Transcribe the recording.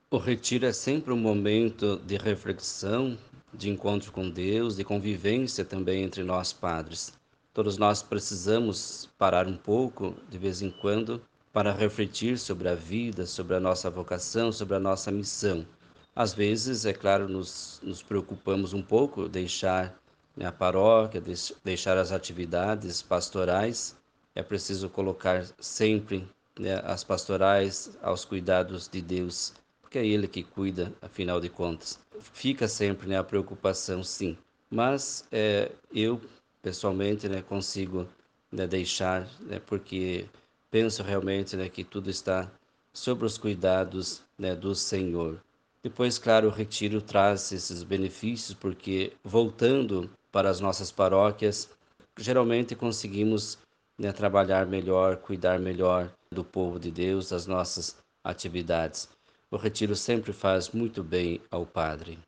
O retiro é sempre um momento de reflexão, de encontro com Deus, de convivência também entre nós padres. Todos nós precisamos parar um pouco, de vez em quando, para refletir sobre a vida, sobre a nossa vocação, sobre a nossa missão. Às vezes, é claro, nos preocupamos um pouco, deixar, né, a paróquia, deixar as atividades pastorais. É preciso colocar sempre, né, as pastorais aos cuidados de Deus, porque é Ele que cuida, afinal de contas. Fica sempre, né, a preocupação, sim, mas eu, pessoalmente, né, consigo, né, deixar, né, porque penso realmente, né, que tudo está sob os cuidados, né, do Senhor. Depois, claro, o retiro traz esses benefícios, porque voltando para as nossas paróquias, geralmente conseguimos, né, trabalhar melhor, cuidar melhor do povo de Deus, das nossas atividades. O retiro sempre faz muito bem ao padre.